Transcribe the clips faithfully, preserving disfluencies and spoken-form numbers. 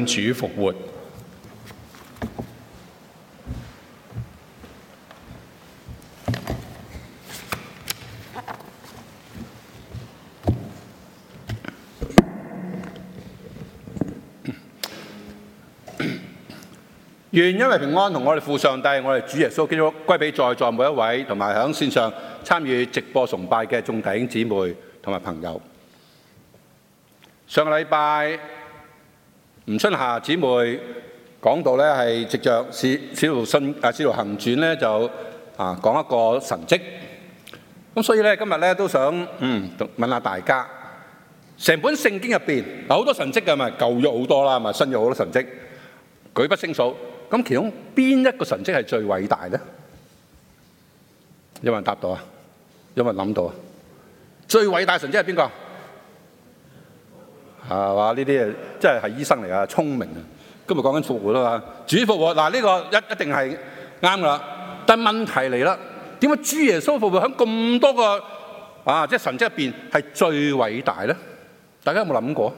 信主復活。願因為平安同我哋父上帝，我哋主耶穌基督歸俾在座每一位，同埋喺線上參與直播崇拜嘅眾弟兄姊妹同埋朋友。上個禮拜吳春霞姊妹講到咧，係藉着使使徒信啊使徒行傳咧就啊講一個神蹟。咁所以咧今日咧都想嗯問下大家，成本聖經入邊有好多神蹟嘅，咪舊約好多啦，咪新約好多神蹟，舉不勝數。咁其中邊一個神蹟係最偉大咧？有冇人答到啊？有冇人諗到啊？最偉大神蹟係邊個？係嘛？呢啲誒，即係係醫生嚟啊，聰明啊！今日講緊復活啊嘛，主復活嗱，呢個一一定係啱噶啦。但係問題嚟啦，點解主耶穌復活喺咁多個啊即係神蹟入邊係最偉大咧？大家有冇諗過？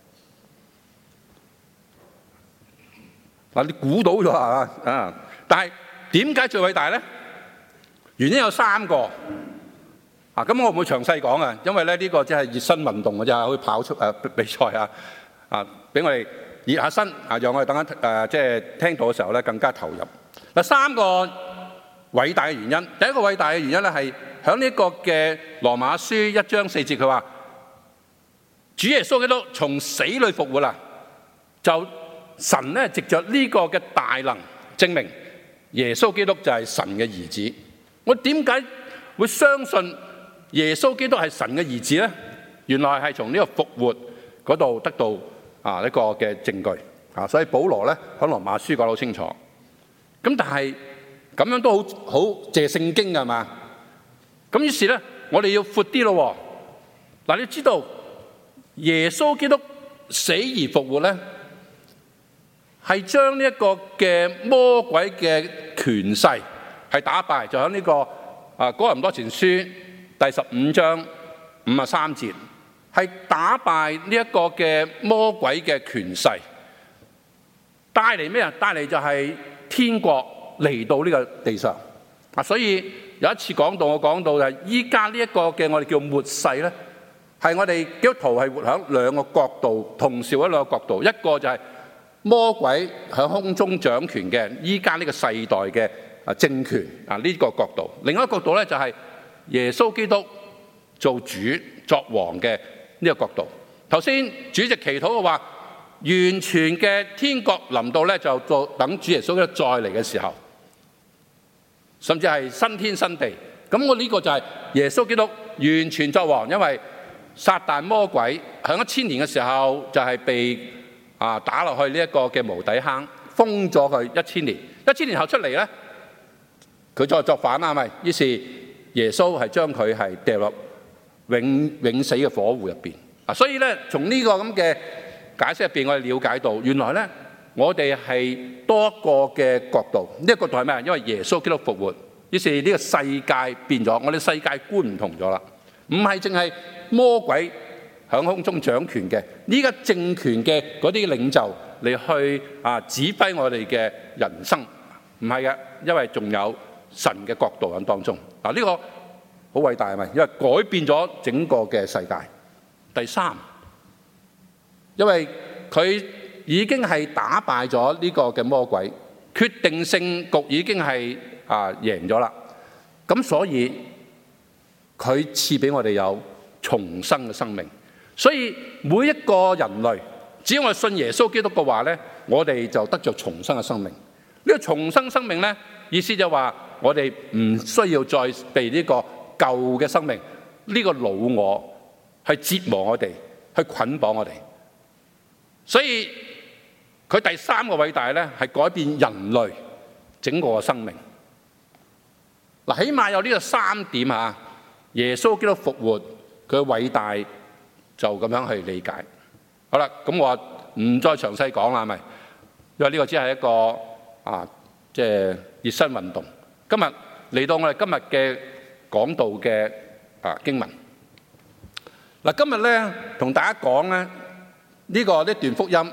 嗱，你估到咗啊？啊！但係點解最偉大咧？原因有三個啊！咁我唔會詳細講啊，因為咧呢個即係熱身運動嘅啫，可以跑出誒比賽啊啊！俾我哋熱下身啊，讓我哋等間誒即係聽到嘅時候咧更加投入。嗱，三個偉大嘅原因，第一個偉大嘅原因咧係喺呢個嘅羅馬書一章四節，佢話主耶穌基督從死裏復活啦，就神咧藉着呢個嘅大能證明耶穌基督就係神嘅兒子。我點解會相信耶穌基督係神嘅兒子咧？原來係從呢個復活嗰度得到啊一個嘅證據啊，所以保羅咧喺羅馬書講得好清楚。咁但係咁樣都好好借聖經㗎嘛？咁於是咧，我哋要闊啲咯。嗱，你知道耶穌基督死而復活咧，係將呢一個嘅魔鬼嘅權勢係打敗，就喺呢、這個啊哥林多前書第十五章五十三節，係打敗呢一個嘅魔鬼嘅權勢，帶嚟咩啊？帶嚟就係天國嚟到呢個地上啊！所以有一次講到，我講到就係依家呢一個嘅我哋叫末世咧，係我哋基督徒係活喺兩個角度，同時喺兩個角度，一個就係魔鬼喺空中掌權嘅依家呢個世代嘅啊政權啊呢個角度，另一個角度咧就係耶穌基督做主作王嘅呢個角度。頭先主席祈禱嘅話，完全嘅天國臨到咧，就做等主耶穌基督再嚟嘅時候，甚至係新天新地。咁我呢個就係耶穌基督完全作王，因為撒旦魔鬼喺一千年嘅時候就係被啊打落去呢一個嘅無底坑，封咗佢一千年。一千年後出嚟咧，佢再作反啦，係咪？於是耶穌係將佢係掉落永永死嘅火湖入邊啊！所以咧，從呢個咁嘅解釋入邊，我哋了解到原來咧，我哋係多個嘅角度。呢、這個角度係咩啊？因為耶穌基督復活，於是呢個世界變咗，我哋世界觀唔同咗啦，唔係淨係魔鬼響空中掌權嘅呢個政權嘅嗰啲領袖嚟去啊指揮我哋嘅人生，唔係嘅，因為仲有神嘅角度喺當中。嗱，呢個好偉大係咪？因為改變咗整個嘅世界。第三，因為佢已經係打敗咗呢個嘅魔鬼，決定性局已經係啊贏咗啦。咁所以佢賜俾我哋有重生嘅生命。所以每一個人類，只要我信耶穌基督嘅話咧，我哋就得着重生嘅生命。呢個重生生命咧，意思就話我哋唔需要再被呢個舊嘅生命，呢個老我去折磨我哋，去捆綁我哋。所以佢第三個偉大咧，係改變人類整個嘅生命。嗱，起碼有呢個三點啊，耶穌基督復活，佢嘅偉大就咁樣去理解。好啦，咁我唔再詳細講啦，係咪？因為呢個只係一個啊，即係熱身運動。今日嚟到我哋今日嘅講道嘅啊經文。嗱，今日咧同大家講咧呢個呢段福音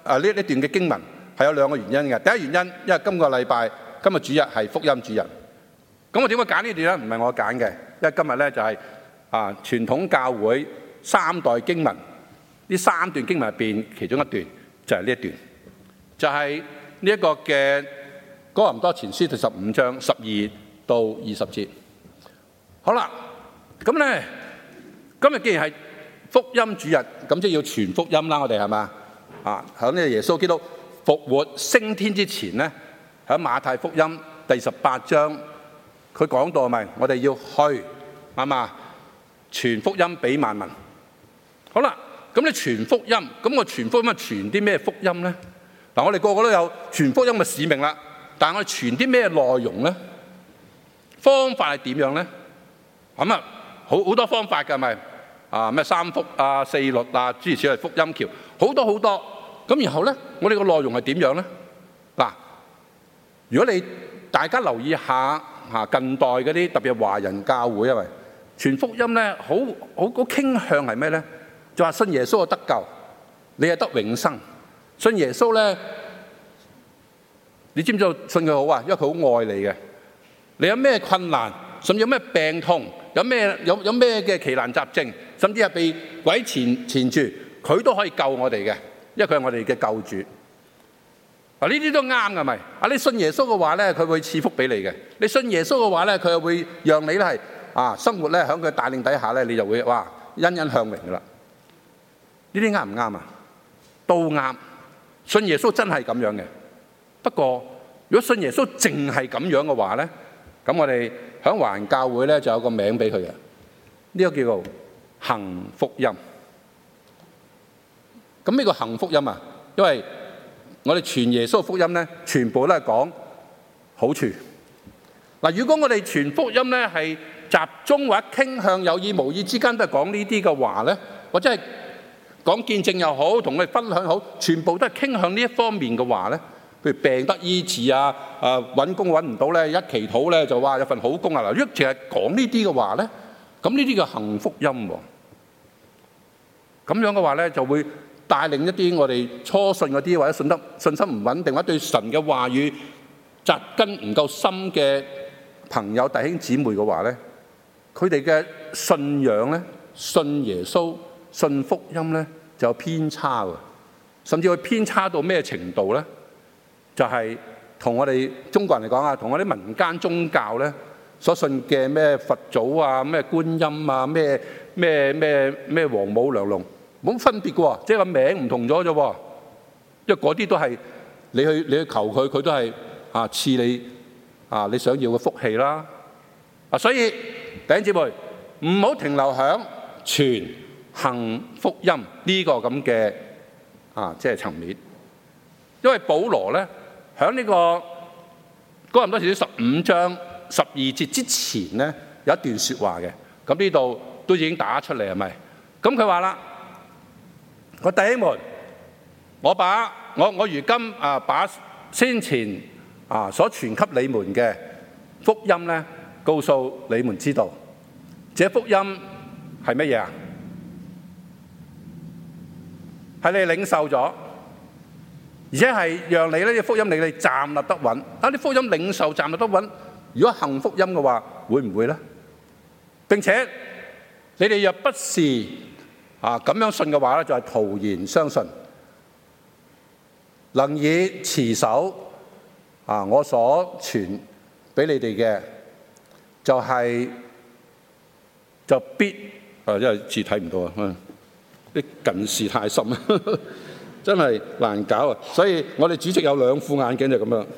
啊呢呢段嘅經文係有兩個原因嘅。第一原因，因為今個禮拜今日主日係福音主日。咁我點解揀呢段咧？唔係我揀嘅，因為今日咧就係啊傳統教會三代經文，呢三段經文入邊其中一段就係呢一段，就係呢一個嘅哥林多前書第十五章十二到二十節。好啦，咁咧今日既然係福音主日，咁即係要傳福音啦，我哋係嘛啊？喺呢個耶穌基督復活升天之前咧，喺馬太福音第十八章，佢講到係咪？我哋要去係嘛，傳福音俾萬民。好啦，咁你傳福音，咁我傳福音傳啲咩福音咧？嗱，我哋個個都有傳福音嘅使命啦，但係我哋傳啲咩內容咧？方法係點樣咧？咁啊，好好多方法㗎，係咪？啊咩三福啊四律啊諸如此類福音橋好多好多。咁然後咧，我哋個內容係點樣咧？嗱，如果你大家留意下嚇近代嗰啲特別係華人教會，因為傳福音咧，好好好傾向係咩咧？就話信耶穌就得救，你係得永生。信耶穌咧，你知唔知道信佢好啊？因為佢好愛你嘅。你有咩困難，甚至有咩病痛，有咩有有咩嘅奇難雜症，甚至係被鬼纏纏住，佢都可以救我哋嘅，因為佢係我哋嘅救主。啊，呢啲都啱㗎咪？啊，你信耶穌嘅話咧，佢會賜福俾你嘅。你信耶穌嘅話咧，佢又會讓你咧係啊生活咧喺佢帶領底下咧，你就會哇欣欣向榮㗎啦。呢啲啱唔啱啊？都啱。信耶穌真係咁樣嘅。不過如果信耶穌淨係咁樣嘅話咧，咁我哋喺華人教會咧就有個名俾佢嘅，呢個叫做行福音。咁呢個行福音啊，因為我哋傳耶穌福音咧，全部都係講好處。嗱，如果我哋傳福音咧係集中或者傾向有意無意之間都係講呢啲嘅話咧，或者係講見證又好，同我哋分享好，全部都係傾向呢一方面嘅話咧，譬如病得醫治啊，啊揾工揾唔到咧，一祈禱咧就話有份好工啊！嗱，如果淨係講呢啲嘅話咧，咁呢啲叫行福音喎。咁樣嘅話咧，就會帶領一啲我哋初信嗰啲或者信得信心唔穩定或者對神嘅話語扎根唔夠深嘅朋友弟兄姊妹嘅話咧，佢哋嘅信仰咧，信耶穌、信福音咧就有偏差喎，甚至會偏差到咩程度咧？就係、是、同我哋中國人嚟講啊，同我啲民間宗教咧所信嘅咩佛祖啊、咩觀音啊、咩咩咩咩王母娘娘冇分別嘅喎，即係個名唔同咗啫喎。因為嗰啲都係你去你去求佢，佢都係啊賜你啊你想要嘅福氣啦。啊，所以弟兄姊妹唔好停留喺傳行福音呢個咁嘅啊即係層面，因為保羅咧。喺呢個哥林多前書十五章十二節之前咧，有一段説話嘅，咁呢度都已經打出嚟係咪？咁佢話啦：我弟兄們，我把我我如今啊把先前啊所傳給你們嘅福音咧，告訴你們知道。這福音係乜嘢啊？係你領受咗。而且係讓你呢啲福音令你站立得穩。當啲福音領受站立得穩，如果行福音嘅話，會唔會咧？並且你哋若不是啊咁樣信嘅話咧，就係徒然相信。能以持守啊我所傳俾你哋嘅，就係、是、就必啊，因為字睇唔到啊，啲近視太深啊。真係難搞啊！所以我哋主席有兩副眼鏡就咁樣。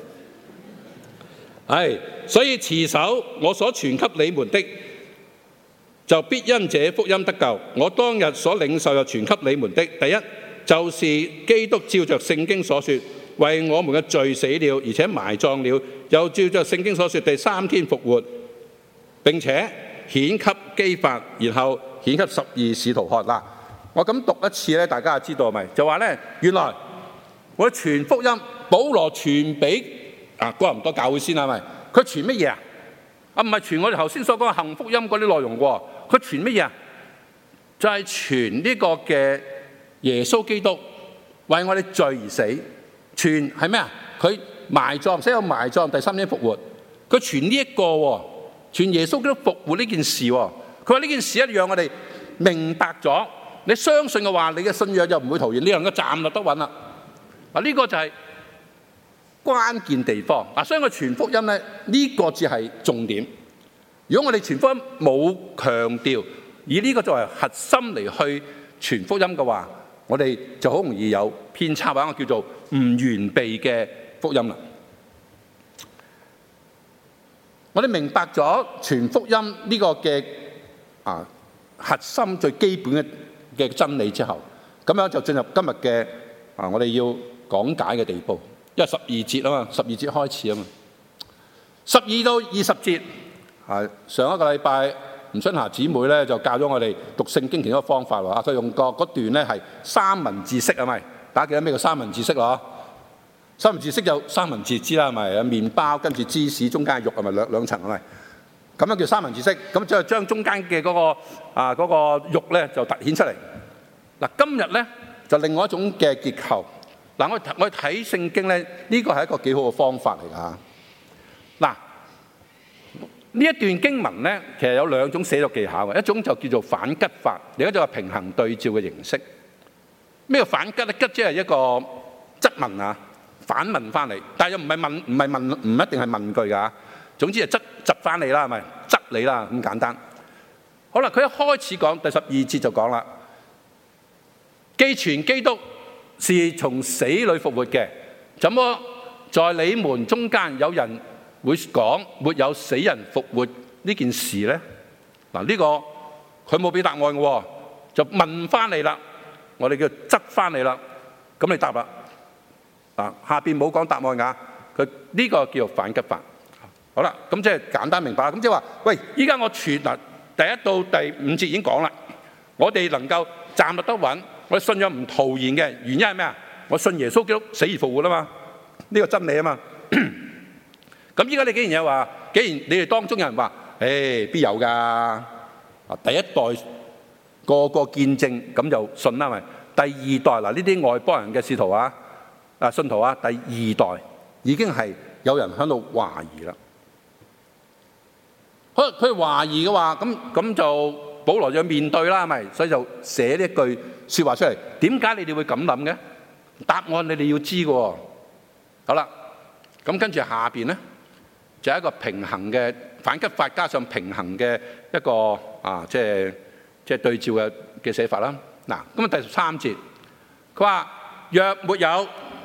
係，所以持守我所傳給你們的，就必因這福音得救。我當日所領受又傳給你們的，第一就是基督照着聖經所說，為我們嘅罪死了，而且埋葬了，又照着聖經所說，第三天復活，並且顯給基法，然後顯給十二使徒看啦。我咁讀一次咧，大家就知道咪？就話咧，原來我傳福音，保羅傳俾啊哥林多教會先係咪？佢傳乜嘢啊？啊唔係傳我哋頭先所講嘅行福音嗰啲內容喎。佢傳乜嘢啊？就係傳呢個嘅耶穌基督為我哋罪而死，傳係咩啊？佢埋葬，死後埋葬，第三天復活。佢傳呢一個喎，傳耶穌基督復活呢件事喎。佢話呢件事一樣，我哋明白咗。你相信嘅話，你嘅信仰就唔會徒然，你能夠站立得穩啦。嗱，呢個就係關鍵地方。嗱，所以我傳福音咧，呢個只係重點。如果我哋傳福音冇強調以呢個作為核心嚟去傳福音嘅話，我哋就好容易有偏差，或者我叫做唔完備嘅福音啦。我哋明白咗傳福音呢個嘅啊核心最基本嘅嘅真理之後，咁樣就進入今日嘅啊我哋要講解嘅地步。因為十二節啊嘛，十二節開始啊嘛，十二到二十節啊。上一個禮拜吳春霞姊妹咧就教咗我哋讀聖經其中一個方法喎。佢用個嗰段咧係三文治式係咪？大家記得咩叫三文治式咯？三文治式就三文治知啦，係咪？有麵包跟住芝士，中間係肉係咪兩兩層係咪？咁樣叫三文治式。咁就將中間嘅嗰個啊嗰個肉咧就突顯出嚟。嗱，今日咧就另外一種嘅結構。嗱，我我睇聖經咧，呢個係一個幾好嘅方法嚟㗎。嗱，呢一段經文咧，其實有兩種寫作技巧嘅，一種就叫做反吉法，另一種係平衡對照嘅形式。咩叫反吉咧？吉即係一個質問啊，反問翻嚟，但係又唔係問，唔係問，唔一定係問句㗎。總之係質質翻你啦，係咪？質你啦，咁簡單。好啦，佢一開始講第十二節就講啦，既傳基督是從死裏復活嘅，怎麼在你們中間有人會講沒有死人復活呢件事呢？嗱，呢個佢冇俾答案嘅喎，就問翻你啦，我哋叫質翻你啦，咁你答啦。嗱，下邊冇講答案㗎，佢呢個叫做反吉法。好啦，咁即係簡單明白啦。咁即係話，喂，依家我傳嗱第一到第五節已經講啦，我哋能夠站立得穩。我信仰唔徒然嘅原因係咩啊？我信耶穌基督死而復活啊嘛，呢個真理啊嘛。咁依家你既然有話，既然你哋當中有人話，誒必有㗎？啊，第一代個個見證咁就信啦咪。第二代嗱，呢啲外邦人嘅使徒啊，啊信徒啊，第二代已經係有人喺度懷疑啦。好，佢懷疑嘅話，咁咁就。保羅就面對啦，係咪？所以就寫呢一句説話出嚟。點解你哋會咁諗嘅？答案你哋要知嘅喎。好啦，咁跟住下邊咧，就係一個平衡嘅反吉法加上平衡嘅一個啊，即係即係對照嘅嘅寫法啦。嗱，咁啊第十三節，佢話：若沒有，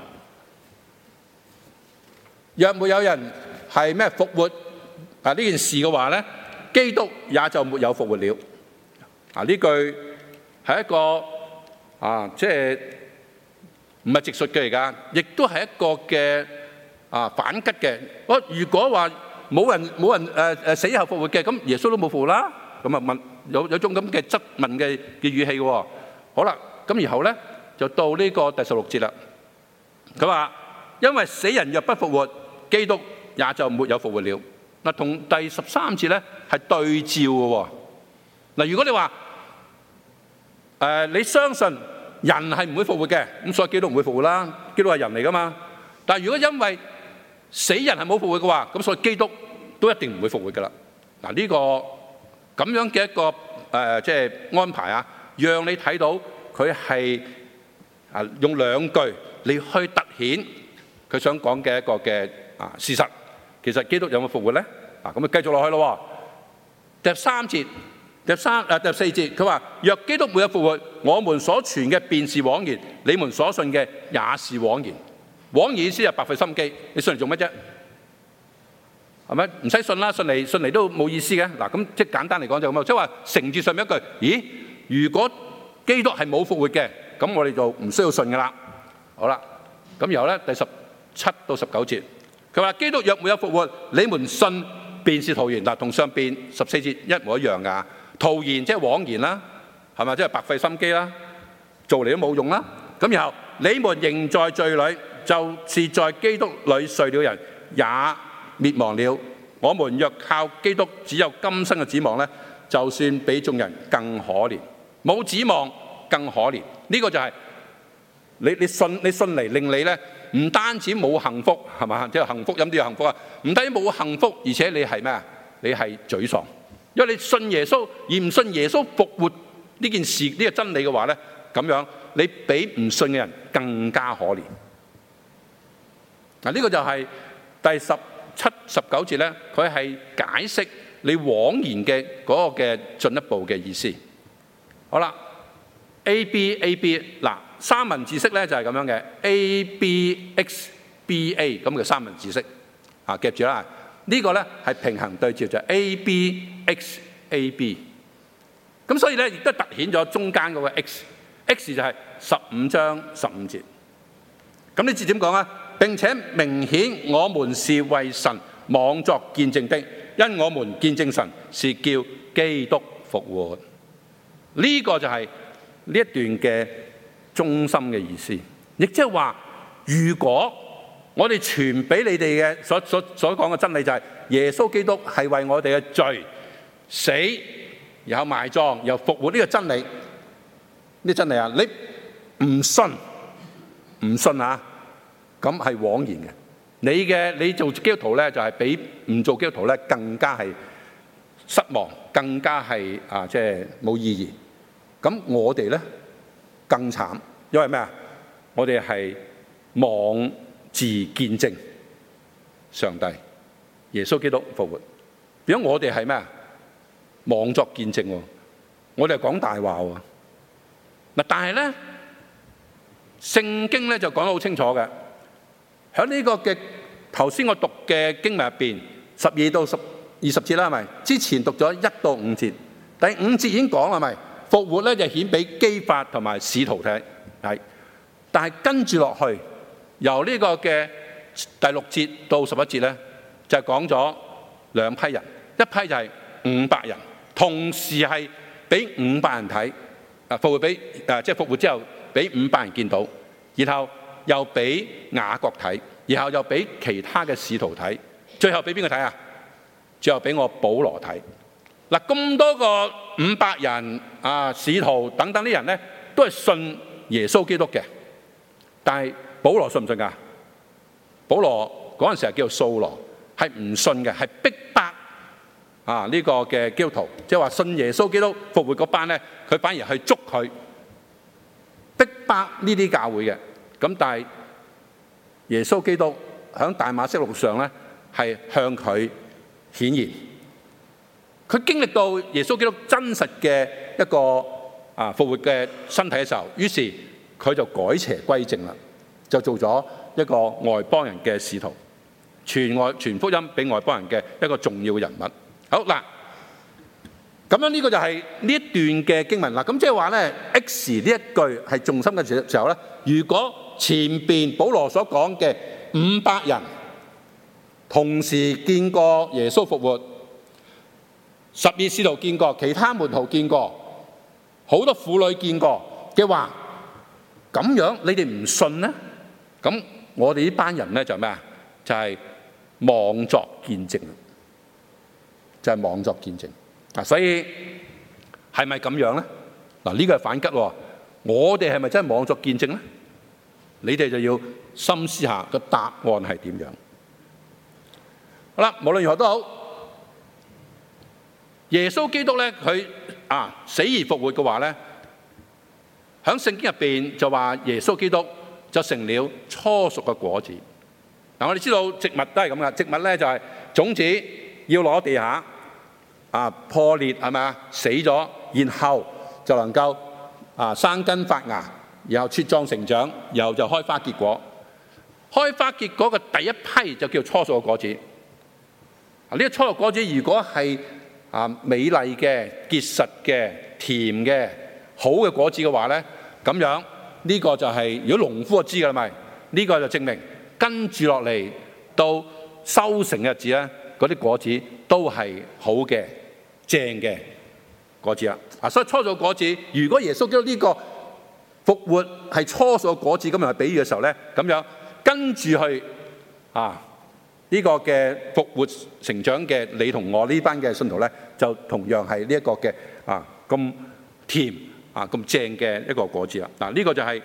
若沒有人係咩復活啊呢件事嘅話咧，基督也就沒有復活了。啊！呢句係一個啊，即係唔係直述嘅嚟㗎，亦都係一個嘅啊反吉嘅。我如果話冇人冇人誒誒死後復活嘅，咁耶穌都冇復活啦。咁啊問有有種咁嘅質問嘅嘅語氣喎。好啦，咁然後咧就到呢個第十六節啦。佢話：因為死人若不復活，基督也就沒有復活了。嗱，同第十三節咧係對照嘅喎。嗱，如果你話，誒、呃，你相信人係唔會復活嘅，咁所以基督唔會復活啦。基督係人嚟噶嘛。但係如果因為死人係冇復活嘅話，咁所以基督都一定唔會復活噶啦。嗱，呢個咁樣嘅一個誒、呃，即係安排啊，讓你睇到佢係啊用兩句嚟去突顯佢想講嘅一個嘅啊事實。其實基督有冇復活咧？啊，咁啊繼續落去咯。第三節。第三誒第四節，佢話：若基督沒有復活，我們所傳嘅便是枉然，你們所信嘅也是枉然。枉然意思係白費心機，你信嚟做乜啫？係咪？唔使信啦，信嚟信嚟都冇意思嘅。嗱，咁即係簡單嚟講就咁啊，即係話承住上面一句：咦，如果基督係冇復活嘅，咁我哋就唔需要信噶啦。好啦，咁然後咧第十七到十九節，佢話：基督若沒有復活，你們信便是徒然。嗱，同上邊十四節一模一樣噶。徒然即係枉然啦，係咪？即係白費心機啦，做嚟都冇用啦。咁然後你們仍在罪裏，就是在基督裏睡了人也滅亡了。我們若靠基督只有今生嘅指望咧，就算比眾人更可憐，冇指望更可憐。呢、這個就係你你信你信嚟令你咧唔單止冇幸福係嘛，即係幸福飲啲有幸福啊，唔單止冇幸福，而且你係咩啊？你係沮喪，因為你信耶穌而唔信耶穌復活呢件事呢個真理嘅話咧，咁樣你比唔信嘅人更加可憐。嗱，呢個就係第十七、十九節咧，佢係解釋你枉然嘅嗰個嘅進一步嘅意思。好啦 ，A B A B 嗱，三文治式咧就係咁樣嘅 A B X B A 咁嘅三文治式啊，夾住啦。呢個咧係平衡對照，就係 A B X A B。咁所以咧亦都突顯咗中間嗰個 X，X 就係十五章十五節。咁呢節點講啊？並且明顯我們是為神妄作見證的，因我們見證神是叫基督復活。呢個就係呢一段嘅中心嘅意思，亦即係話，如果我哋傳俾你哋嘅所所所講嘅真理就係耶穌基督係為我哋嘅罪死，然後埋葬，又復活呢個真理，呢個真理啊，你唔信唔信啊？咁係枉然嘅。你嘅你做基督徒咧，就係比唔做基督徒咧更加係失望，更加係啊，即係冇意義。咁我哋咧更慘，因為咩啊？我哋係妄自見證上帝耶穌基督復活。如果我哋係咩啊？妄作見證喎，我哋係講大話喎。嗱，但係咧聖經咧就講得好清楚嘅。喺呢個嘅頭先我讀嘅經文入邊，十二到十二十節啦，係咪？之前讀咗一到五節，第五節已經講啦，係咪？復活咧就顯俾基法同埋使徒睇，係。但係跟住落去，由呢個嘅第六節到十一節咧，就係講咗兩批人，一批就係五百人，同時係俾五百人睇，啊復活俾誒即係復活之後俾五百人見到，然後又俾雅各睇，然後又俾其他嘅使徒睇，最後俾邊個睇啊？最後俾我保羅睇。嗱，咁多個五百人啊，使徒等等啲人咧，都係信耶穌基督嘅。但係保羅信唔信㗎？保羅嗰陣時係叫做掃羅，係唔信嘅，係逼迫啊呢個嘅基督徒，即係話信耶穌基督復活嗰班咧，佢反而去捉佢，逼迫呢啲教會嘅。咁但係耶穌基督喺大馬色路上咧，係向佢顯現。佢經歷到耶穌基督真實嘅一個啊復活嘅身體嘅時候，於是佢就改邪歸正啦，就做咗一個外邦人嘅使徒，傳外傳福音俾外邦人嘅一個重要嘅人物。好嗱，咁樣呢個就係呢一段嘅經文啦。咁即係話咧 ，X 呢一句係重心嘅時候咧，如果前邊保羅所講嘅五百人同時見過耶穌復活，十二使徒見過，其他門徒見過，好多婦女見過嘅話，咁樣你哋唔信呢？咁我哋呢班人咧就咩啊？就係妄作見證，就係妄作見證啊！所以係咪咁樣咧？嗱，呢個係反擊喎。我哋係咪真係妄作見證咧？你哋就要深思下個答案係點樣。好啦，無論如何都好，耶穌基督咧，佢啊死而復活嘅話咧，喺聖經入邊就話耶穌基督就成了初熟嘅果子。嗱，我哋知道植物都係咁噶，植物咧就係種子要攞地下啊破裂係咪啊死咗，然後就能夠啊生根發芽。然後茁壯成長，然後就開花結果。開花結果嘅第一批就叫初熟嘅果子。呢個初熟果子如果係啊美麗嘅、結實嘅、甜嘅、好嘅果子嘅話咧，咁樣呢個就係如果農夫就知㗎啦，咪呢個就證明跟住落嚟到收成嘅日子咧，嗰啲果子都係好嘅、正嘅果子啦。啊，所以初熟嘅果子，如果耶穌基督呢個復活係初熟嘅果子，咁樣去比喻嘅時候咧，咁樣跟住去啊呢個嘅復活成長嘅你同我呢班嘅信徒咧，就同樣係呢一個嘅啊咁甜啊咁正嘅一個果子啦。嗱，呢個就係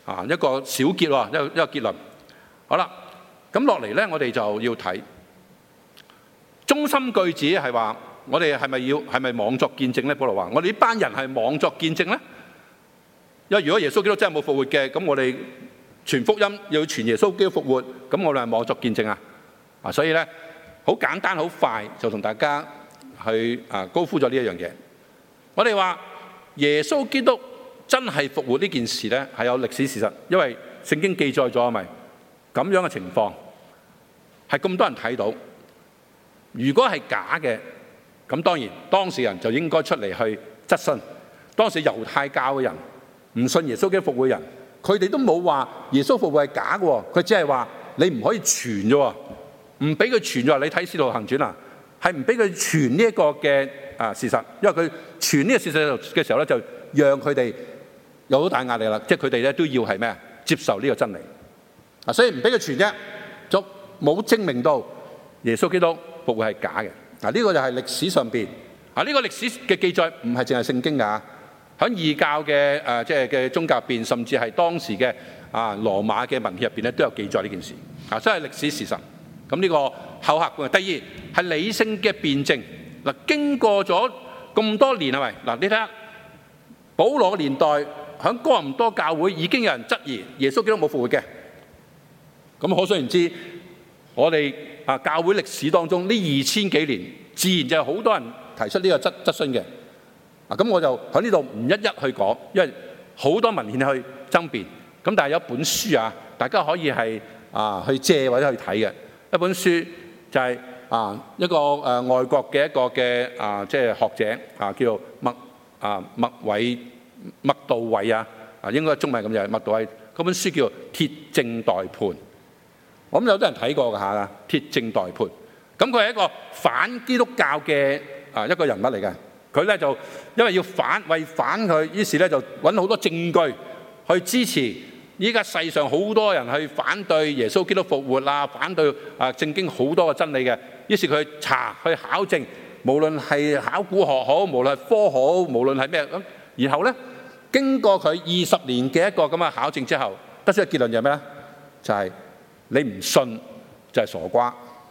啊，一個小結喎，一個一個結論。好啦，咁落嚟咧，我哋就要睇中心句子係話，我哋係咪要係咪妄作見證咧？保羅話：我哋呢班人係妄作見證咧。因為如果耶穌基督真係冇復活嘅，咁我哋傳福音要傳耶穌基督復活，咁我哋係妄作見證啊！啊，所以咧好簡單好快就同大家去啊高呼咗呢一樣嘢。我哋話耶穌基督真係復活呢件事咧係有歷史事實，因為聖經記載咗係咪咁樣嘅情況係咁多人睇到。如果係假嘅，咁當然當事人就應該出嚟去質詢。當時猶太教嘅人唔信耶穌基督復活嘅人，佢哋都冇話耶穌復活係假嘅，佢只係話你唔可以傳啫，唔俾佢傳咗。你睇《使徒行傳》啊，係唔俾佢傳呢一個嘅啊事實，因為佢傳呢個事實嘅時候咧，就讓佢哋有好大壓力啦。即係佢哋咧都要係咩啊？接受呢個真理啊，所以唔俾佢傳啫，就冇證明到耶穌基督復活係假嘅。嗱，呢個就係歷史上邊啊，呢個歷史嘅記載唔係淨係聖經㗎。喺異教嘅誒，即係嘅宗教入邊，甚至係當時嘅啊羅馬嘅文獻入邊咧，都有記載呢件事啊，所以係歷史事實。咁呢個後客觀。第二係理性嘅辯證。嗱，經過咗咁多年係咪？嗱，你睇下保羅年代喺哥林多教會已經有人質疑耶穌基督冇復活嘅。咁可想而知，我哋啊教會歷史當中呢二千幾年，自然就係好多人提出呢個質質詢嘅。啊，咁我就喺呢度唔一一去講，因為好多文獻去爭辯。咁但係有一本書啊，大家可以係啊去借或者去睇嘅一本書，就係啊一個誒外國嘅一個嘅啊即係學者啊，叫做麥啊麥偉麥道偉啊，啊應該中文咁就係麥道偉。嗰本書叫做《鐵證待判》，我諗有啲人睇過㗎嚇，《鐵證待判》。咁佢係一個反基督教嘅啊一個人物嚟嘅。佢咧就因為要反為反佢，於是咧就揾好多證據去支持。依家世上好多人去反對耶穌基督復活啦，反對啊聖經好多嘅真理嘅。於是佢去查去考證，無論係考古學好，無論係科好，無論係咩咁。然後咧經過佢二十年嘅一個咁嘅考證之後，得出嘅結論就係咩咧？就係、是、你唔信就係傻瓜。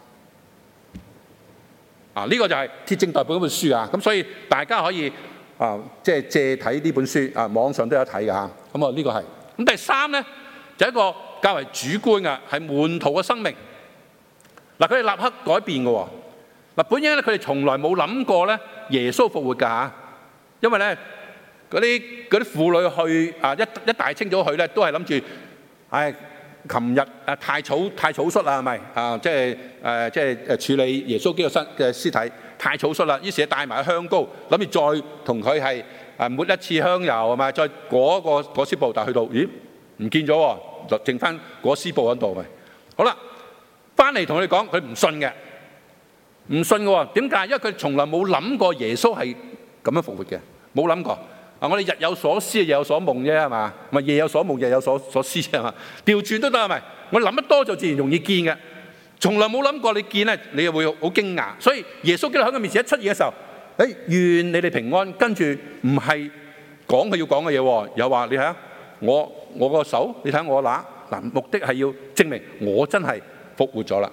啊！呢、這個就係鐵證待判嗰本書啊，咁所以大家可以啊，即係借睇呢本書啊，網上都有睇㗎嚇。咁啊，呢個係咁。第三咧就係、一個較為主觀嘅，係門徒嘅生命。嗱，佢哋立刻改變嘅喎。嗱，本應咧佢哋從來冇諗過咧耶穌復活㗎嚇，因為咧嗰啲嗰啲婦女去啊一一大清早去咧，都係諗住唉。琴日啊太草太草率啦，係咪啊？即係誒即係誒處理耶穌基督身嘅屍體太草率啦，於是帶埋香膏，諗住再同佢係誒抹一次香油係咪？再裹個裹屍布，但係去到咦唔見咗喎，就剩翻裹屍布喺度咪。好啦，翻嚟同佢哋講，佢唔信嘅，唔信嘅喎。點解？因為佢從來冇諗過耶穌係咁樣復活嘅，冇諗過。啊！我哋日有所思，夜有所夢啫，係嘛？咪夜有所夢，日有所所思啫，係嘛？調轉都得係咪？我諗得多就自然容易見嘅，從來冇諗過你見咧，你又會好驚訝。所以耶穌基督喺佢面前一出現嘅時候，誒願你哋平安。跟住唔係講佢要講嘅嘢喎，又話你睇下我我個手，你睇我乸嗱，目的係要證明我真係復活咗啦。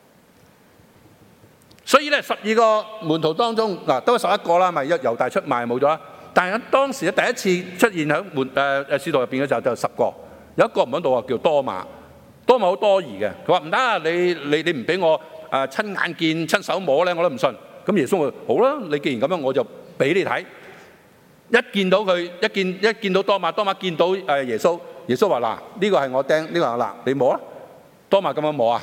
所以咧，十二個門徒當中嗱，都係十一個啦，咪一猶大出賣冇咗啦。但係當時咧第一次出現喺門誒誒使徒入邊嘅時候就十個，有一個唔喺度啊，叫多馬。多馬好多疑嘅，佢話唔得啊！你你你唔俾我誒親眼見親手摸咧，我都唔信。咁耶穌話好啦，你既然咁樣，我就俾你睇。一見到佢，一見一見到多馬，多馬見到誒耶穌，耶穌話嗱，呢個係我釘，呢個係嗱，你摸啦。多馬咁樣摸啊，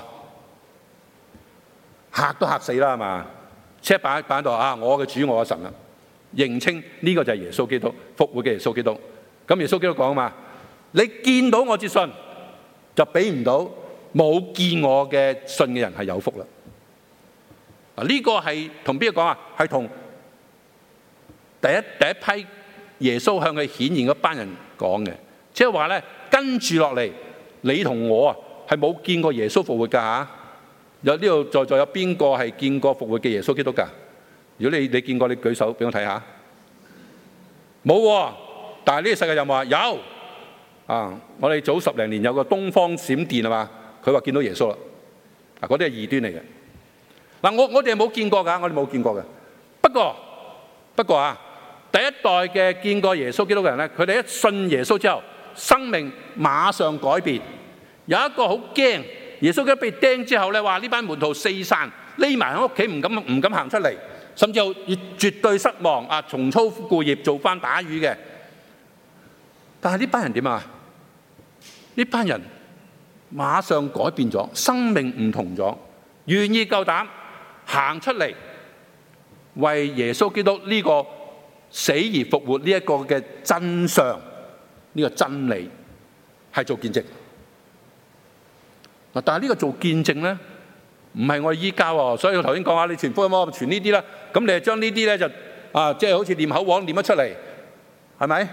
嚇都嚇死啦係嘛？車擺擺喺度啊！我嘅主，我嘅神啊！認清呢個就係耶穌基督復活嘅耶穌基督。咁耶穌基督講啊嘛，你見到我至信，就俾唔到冇見我嘅信嘅人係有福啦。啊，呢個係同邊個講啊？係同第一第一批耶穌向佢顯現嗰班人講嘅，即係話咧跟住落嚟，你同我啊係冇見過耶穌復活㗎嚇。有呢度在座有邊個係見過復活嘅耶穌基督㗎？如果你你見過，你舉手俾我睇下。冇喎，但係呢個世界有冇啊？有， 啊，我哋早十零年有個東方閃電係嘛，佢話見到耶穌啦。啊，嗰啲係異端嚟嘅。嗱，我我哋冇見過㗎，我哋冇見過嘅。不過不過啊，第一代嘅見過耶穌基督嘅人咧，佢哋一信耶穌之後，生命馬上改變。有一個好驚耶穌基督被釘之後咧，話呢班門徒四散，匿埋喺屋企，唔敢唔敢行出嚟，甚至有絕對失望啊，重操故業做翻打魚嘅。但係呢班人點啊？呢班人馬上改變咗，生命唔同咗，願意夠膽行出嚟，為耶穌基督呢個死而復活呢一個嘅真相，呢個真理係做見證。嗱，但係呢個做見證咧，唔係我哋依家喎。所以我頭先講下，你傳福音我傳呢啲啦，咁你就將呢啲咧就啊，即係好似念口簧念得出嚟，係咪？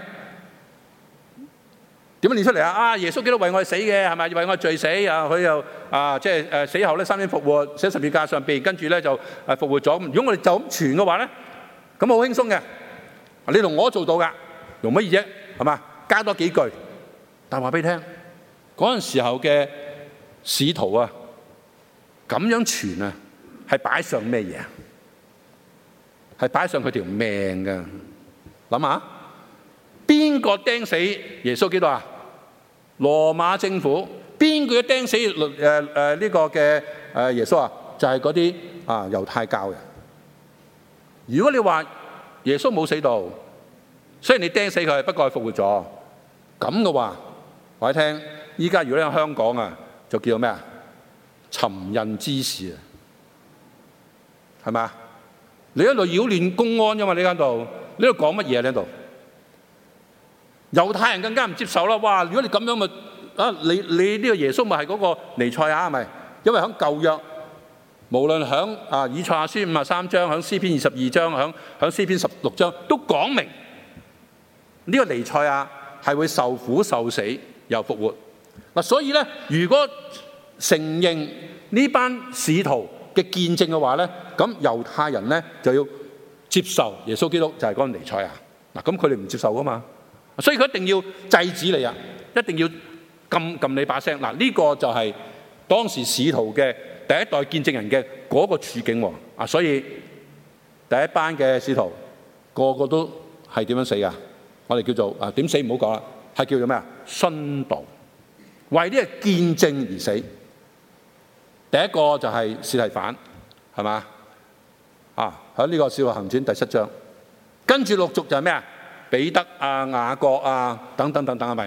點樣念出嚟啊？啊，耶穌基督為我哋死嘅，係咪？為我哋罪死啊！佢又啊，即係誒死後咧三天復活，寫十字架上邊，跟住咧就誒復活咗。如果我哋就咁傳嘅話咧，咁好輕鬆嘅。你同我做到㗎，用乜嘢啫？係嘛？加多幾句。但係話俾你聽，嗰陣時候嘅使徒啊，咁樣傳啊，係擺上咩嘢啊？係擺上佢條命㗎。諗下，邊個釘死耶穌基督啊？羅馬政府。邊個釘死誒誒呢個嘅誒耶穌啊？就係嗰啲啊猶太教人。如果你話耶穌冇死到，雖然你釘死佢，不過係復活咗，咁嘅話，我一聽，依家如果喺香港啊，就叫做咩啊？尋釁滋事啊，係咪啊？你喺度擾亂公安啫嘛？呢間度，你喺度講乜嘢啊？呢度猶太人更加唔接受啦！哇！如果你咁樣咪啊，你你呢個耶穌咪係嗰個彌賽亞係咪？因為喺舊約，無論響啊以賽亞書五十三章，響詩篇二十二章，響響詩篇十六章，都講明呢個彌賽亞係會受苦受死又復活。嗱，所以咧，如果承認呢班使徒嘅見證嘅話咧，咁猶太人咧就要接受耶穌基督就係嗰個彌賽亞。嗱，咁佢哋唔接受噶嘛，所以佢一定要制止你啊，一定要撳撳你把聲。嗱，呢個就係當時使徒嘅第一代見證人嘅嗰個處境喎。啊，所以第一班嘅使徒個個都係點樣死噶？我哋叫做啊點死唔好講啦，係叫做咩啊？殉道，為呢個見證而死。第一個就係司提反，係嘛？啊，喺呢個《使徒行傳》第七章，跟住陸續就係咩啊？彼得啊、雅各啊等等等等，係咪？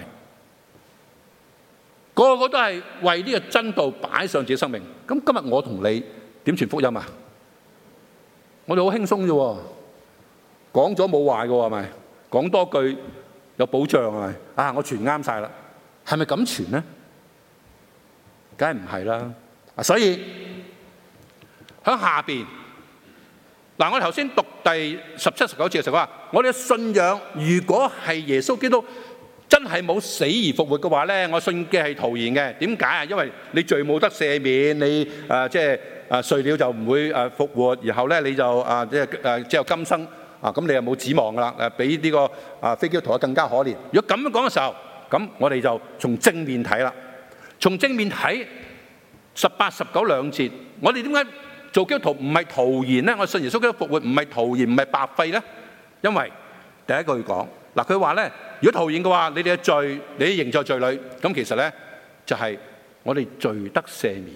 個個都係為呢個真道擺上自己生命。咁今日我同你點傳福音啊？我哋好輕鬆啫喎，講咗冇壞嘅喎，係咪？講多句有保障係咪？啊，我傳啱晒啦，係咪咁傳呢？梗係唔係啦。所以喺下邊嗱，我哋頭先讀第十七、十九節嘅時候話，我哋嘅信仰如果係耶穌基督真係冇死而復活嘅話咧，我信嘅係徒然嘅。點解啊？因為你罪冇得赦免，你誒即係誒睡了就唔會誒復活，然後咧你就誒即係誒只有今生啊，咁你又冇指望噶啦，誒比呢個啊非基督徒更加可憐。如果咁樣講嘅時候，咁我哋就從正面睇啦，從正面睇。十八、十九兩節，我哋點解做基督徒唔係徒然咧？我信耶穌基督復活唔係徒然，唔係白費咧。因為第一句講嗱，佢話咧，如果徒然嘅話，你哋嘅罪，你哋仍在罪裏，咁其實咧就係我哋罪得赦免。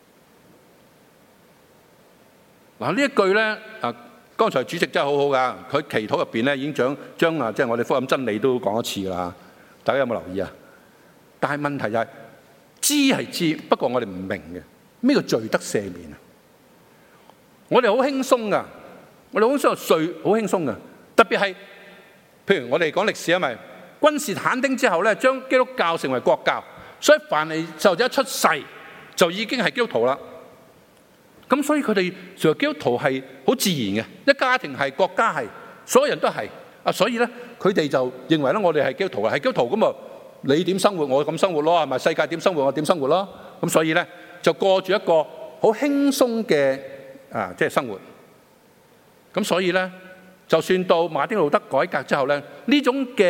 嗱呢一句咧，啊，剛才主席真係好好噶，佢祈禱入邊咧已經將將啊，即係我哋福音真理都講一次啦。大家有冇留意啊？但係問題就係。知係知，不過我哋唔明嘅咩叫罪得赦免啊？我哋好輕鬆噶，我哋好想罪好輕鬆噶，特別係譬如我哋講歷史啊，咪君士坦丁之後咧，將基督教成為國教，所以凡係細路仔一出世就已經係基督徒啦。咁所以佢哋成為基督徒係好自然嘅，一家庭係，國家係，所有人都係啊。所以咧，佢哋就認為咧，我哋係基督徒啊，係基督徒咁啊。你點生活，我咁生活咯，係咪？世界點生活，我點生活咯。咁所以咧，就過住一個好輕鬆嘅啊，即係生活。咁所以咧，就算到馬丁路德改革之後咧，呢種嘅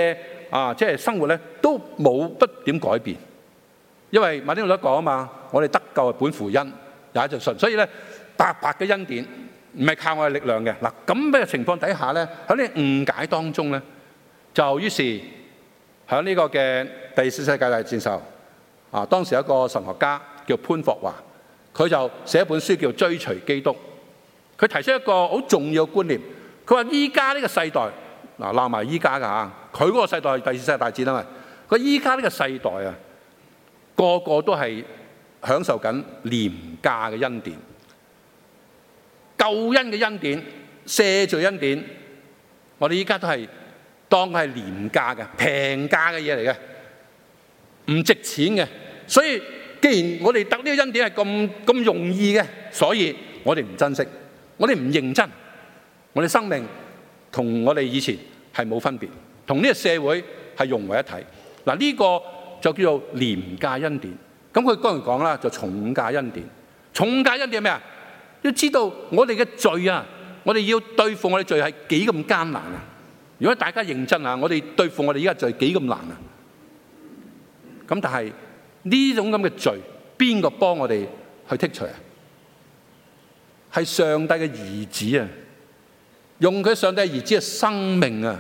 啊，即係生活咧都冇不點改變，因為馬丁路德講啊嘛，我哋得救係本乎恩，也就信，所以咧白白嘅恩典唔係靠我哋力量嘅。嗱，咁嘅情況底下咧，喺呢誤解當中咧，就於是喺呢個嘅第四世界大戰時候啊，當時有一個神學家叫潘霍華，佢就寫一本書叫《追隨基督》，佢提出一個好重要嘅觀念，佢話依家呢個世代嗱，鬧埋依家㗎嚇，佢嗰個世代係第四世界大戰啊嘛，佢依家呢個世代啊，個個都係享受緊廉價嘅恩典、救恩嘅恩典、赦罪恩典，我哋依家都係當係廉價嘅、平價嘅嘢嚟嘅，唔值錢嘅。所以既然我哋得呢個恩典係咁咁容易嘅，所以我哋唔珍惜，我哋唔認真，我哋生命同我哋以前係冇分別，同呢個社會係融為一體。嗱，呢個就叫做廉價恩典。咁佢當然講啦，就重價恩典。重價恩典係咩啊？要知道我哋嘅罪啊，我哋要對付我哋罪係幾咁艱難啊！如果大家認真啊，我哋對付我哋依家罪幾咁難啊！咁但係呢種咁嘅罪，邊個幫我哋去剔除啊？係上帝嘅兒子啊！用佢上帝兒子嘅生命啊，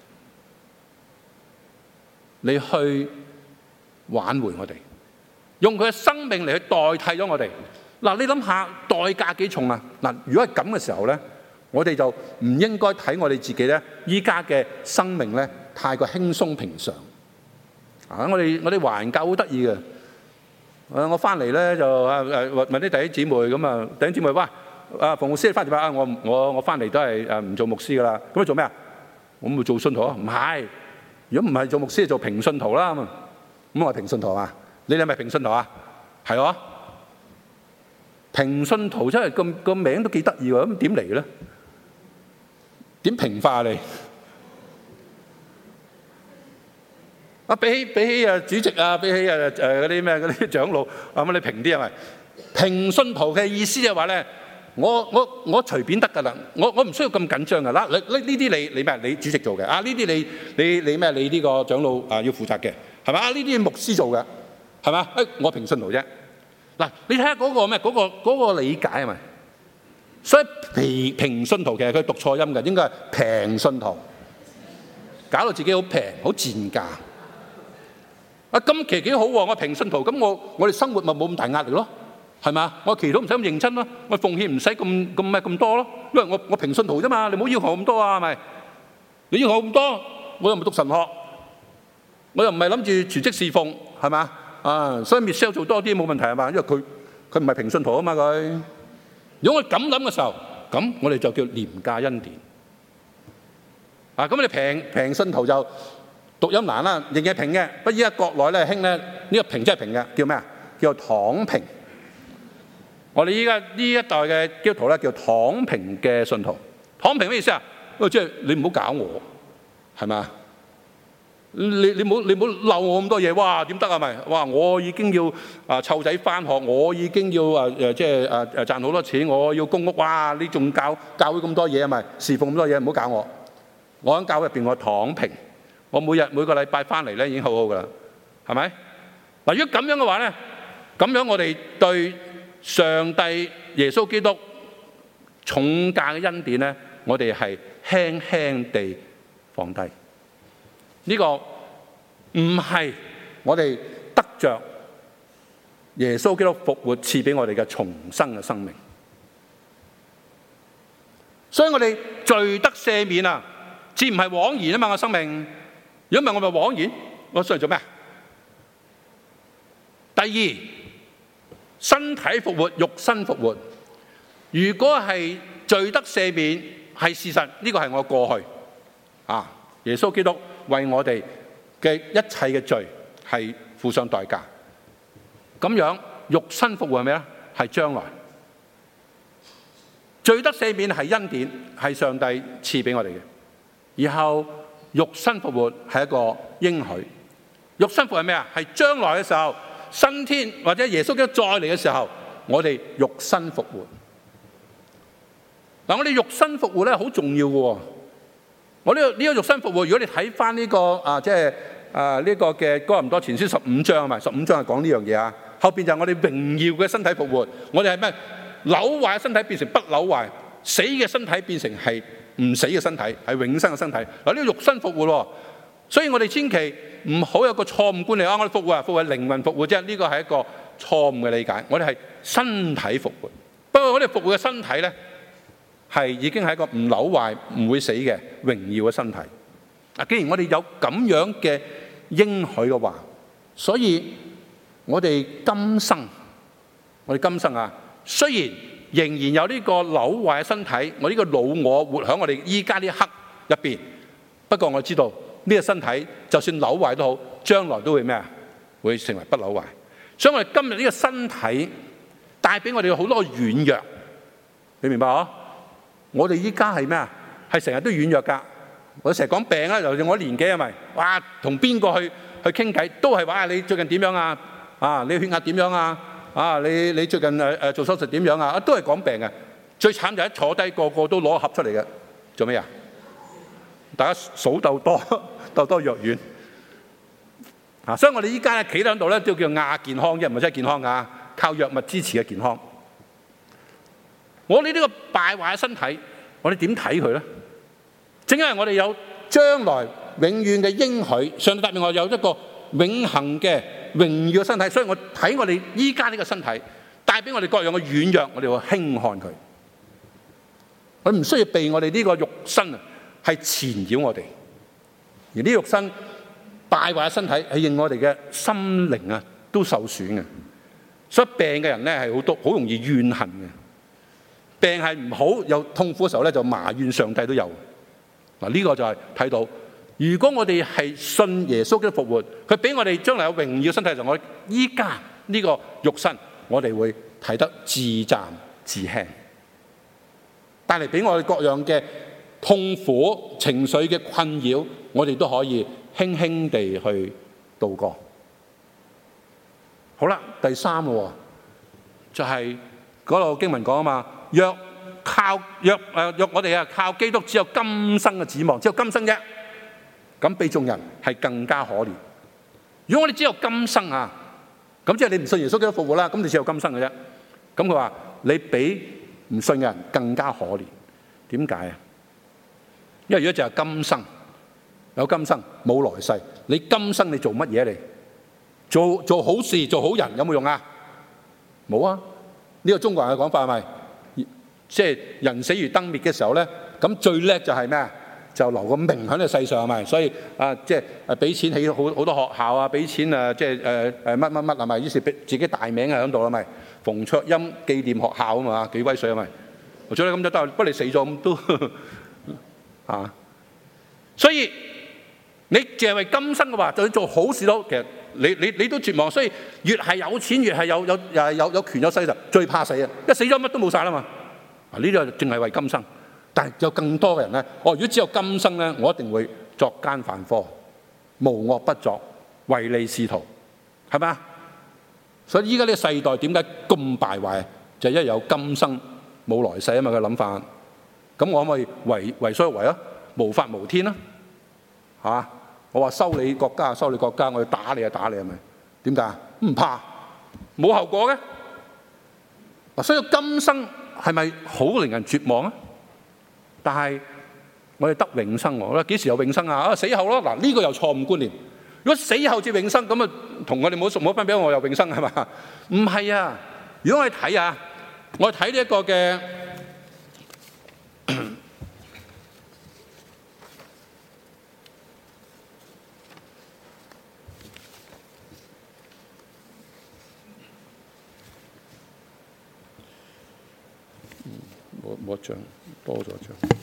你去挽回我哋，用佢嘅生命嚟去代替咗我哋。嗱，你諗下代價幾重啊？嗱，如果係咁嘅時候咧，我哋就唔應該睇我哋自己咧，依家嘅生命咧太過輕鬆平常。啊，我哋我哋華人教好得意嘅。誒，我翻嚟咧就誒誒問啲弟兄姊妹咁啊，弟兄姊妹話。啊，馮牧師翻嚟話啊，我我我翻嚟都係誒唔做牧師噶啦，咁你做咩啊？我咪做信徒啊？唔係，如果唔係做牧師，就做平信徒啦。咁咁我係平信徒啊？你哋係咪平信徒啊？係喎，平信徒真係個個名都幾得意喎。咁點嚟嘅咧？點平化你？啊，比起比起啊主席啊，比起啊誒嗰啲咩嗰啲長老啊，咁你平啲係咪？平信徒嘅意思就係話咧。我我我隨便得㗎啦，我我唔需要咁緊張㗎啦。呢呢呢啲你你咩？你主席做嘅啊？呢啲你你你咩？你呢個長老啊要負責嘅係咪啊？呢啲牧師做嘅係咪？誒，我平信徒啫。嗱，你睇下嗰個咩？嗰個嗰個理解係咪？所以平平信徒其實佢讀錯音嘅，應該係平信徒，搞到自己好平好賤價。啊，咁其實幾好喎！我平信徒，咁我我哋生活咪冇咁大壓力咯。係嘛？我祈禱唔使咁認真咯，我奉獻唔使咁咁咩咁多咯，因為我我平信徒啫嘛，你唔好要求咁多啊，係咪？你要求咁多，我又唔讀神學，我又唔係諗住全職侍奉，係嘛？啊，所以 Michelle 做多啲冇問題係嘛？因為佢佢唔係平信徒啊嘛佢。如果我咁諗嘅時候，咁我哋就叫廉價恩典。啊，咁你平平信徒就讀音難啦，認嘢平嘅。不過依家國內咧興咧呢個平真係平嘅，叫咩啊？叫躺平。我哋依家呢一代嘅基督徒咧叫躺平嘅信徒。躺平咩意思啊？即係你唔好搞我，係咪啊？你你唔好你唔好漏我咁多嘢，哇點得啊？咪哇我已經要啊湊仔翻學，我已經要啊誒即係啊誒賺好多錢，我要供屋，哇你仲教教會咁多嘢啊？咪侍奉咁多嘢，唔好搞我。我喺教會入邊我躺平，我每日每個禮拜翻嚟咧已經好好噶啦，係咪？嗱，如果咁樣嘅話咧，咁樣我哋對上帝耶穌基督重價嘅恩典咧，我哋係輕輕地放低。呢個唔係我哋得着耶穌基督復活賜俾我哋嘅重生嘅生命。所以我哋罪得赦免啊，至唔係枉然啊嘛！我生命，如果唔係我咪枉然，我上嚟做咩？第二。身體復活，肉身復活。如果係罪得赦免，係事實，呢個係我過去啊。耶穌基督為我哋嘅一切嘅罪係付上代價。咁樣肉身復活係咩咧？係將來。罪得赦免係恩典，係上帝賜俾我哋嘅。然後肉身復活係一個應許。肉身復活係咩啊？係將來嘅時候。新天或者耶穌基督再嚟嘅時候，我哋肉身復活。嗱，我哋肉身復活咧好重要嘅喎。 我呢個呢個肉身復活，如果你睇翻呢個啊，即係啊呢個嘅哥林多前書十五章啊嘛，十五章係講呢樣嘢啊。後邊就係我哋榮耀嘅身體復活，我哋係咩？朽壞嘅身體變成不朽壞，死嘅身體變成係唔死嘅身體，係永生嘅身體。嗱，呢個肉身復活喎，所以我哋千祈唔好有個錯誤觀念啊！我哋復活啊，復活係靈魂復活啫，呢個係一個錯誤嘅理解。我哋係身體復活，不過我哋復活嘅身體咧，係已經係一個唔朽壞、唔會死嘅榮耀嘅身體。啊，既然我哋有咁樣嘅應許嘅話，所以我哋今生，我哋今生啊，雖然仍然有呢個朽壞嘅身體，我呢個老我活喺我哋依家呢一刻入邊，不過我知道呢個身體就算朽壞都好，將來都會咩啊？會成為不朽壞。所以我哋今日呢個身體帶俾我哋好多軟弱，你明白啊？我哋依家係咩啊？係成日都軟弱㗎。我成日講病啦，尤其我年紀係咪？哇，同邊個去去傾偈都係話你最近點樣啊？啊，你血壓點樣啊？啊，你你最近誒誒做手術點樣啊？都係講病嘅。最慘就一坐低，個個都攞盒出嚟嘅，做咩啊？大家數鬥多鬥多藥丸啊！所以我哋依家咧企喺度咧，都叫亞健康啫，唔係真係健康㗎，靠藥物支持嘅健康。我哋呢個敗壞嘅身體，我哋點睇佢咧？正因為我哋有將來永遠嘅應許，上帝答應我有一個永恆嘅榮耀嘅身體，所以我睇我哋依家呢個身體帶俾我哋各樣嘅軟弱，我哋會輕看佢。我唔需要被我哋呢個肉身啊係纏繞我哋，而呢肉身敗壞嘅身體係令我哋嘅心靈啊都受損嘅。所以病嘅人咧係好多好容易怨恨嘅，病係唔好有痛苦嘅時候咧就埋怨上帝都有。嗱，呢個就係睇到，如果我哋係信耶穌嘅復活，佢俾我哋將來有榮耀身體，就我依家呢個肉身，我哋會睇得自暫自輕，帶嚟俾我哋各樣嘅痛苦情緒嘅困擾，我哋都可以輕輕地去度過。好啦，第三個就係嗰度經文講啊嘛，若靠若誒若我哋啊靠基督只有今生嘅指望，只有今生啫，咁比眾人係更加可憐。如果我哋只有今生啊，咁即係你唔信耶穌基督復活啦，咁你只有今生嘅啫。咁佢話你比唔信嘅人更加可憐。點解啊？因為如果就係今生，有今生冇來世，你今生你做乜嘢嚟？做做好事做好人有冇用啊？冇啊！呢個中國人嘅講法係咪？即係人死如燈滅嘅時候咧，咁最叻就係咩啊？就留個名喺呢個世上係咪？所以啊，即係誒俾錢起好好多學校啊，俾錢啊，即係誒誒乜乜乜係咪？於是俾自己大名啊喺度啦咪？馮卓音紀念學校啊嘛，幾威水啊咪？我做你咁多得，不過你死咗咁都啊。所以你淨係為今生嘅話，就算做好事都其實你你你都絕望。所以越係有錢，越係有有又係有有權有勢就最怕死啊！一死咗乜都冇晒啦嘛。啊！呢個淨係為今生，但係有更多嘅人咧。哦，如果只有今生咧，我一定會作奸犯科，無惡不作，唯利是圖，係咪啊？所以依家呢個世代點解咁敗壞？就係因為有今生冇來世啊嘛，佢諗法。咁我可唔可以為為所欲為啊？無法無天啊？係嘛？我話收你國家，收你國家，我要打你啊，打你係咪？點解？唔怕，冇後果嘅。嗱，所以今生係咪好令人絕望啊？但係我哋得永生喎，我話幾時有永生啊？啊，死後咯。嗱，呢個又錯誤觀念。如果死後至永生，咁啊同我哋冇熟冇分別，我有永生係嘛？唔係啊！如果我哋睇啊，我哋睇呢一個嘅冇冇一張，多咗一張。